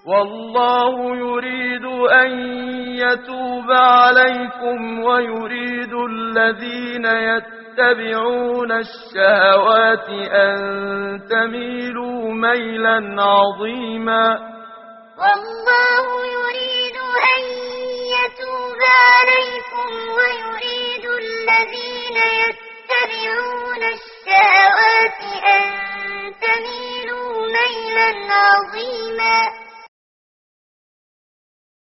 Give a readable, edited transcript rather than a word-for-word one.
والله يريد أن يتوب عليكم ويريد الذين يتبعون الشهوات أن تميلوا ميلا عظيما. والله يريد أن يتوب عليكم ويريد الذين يتبعون الشهوات أن تميلوا ميلا عظيما.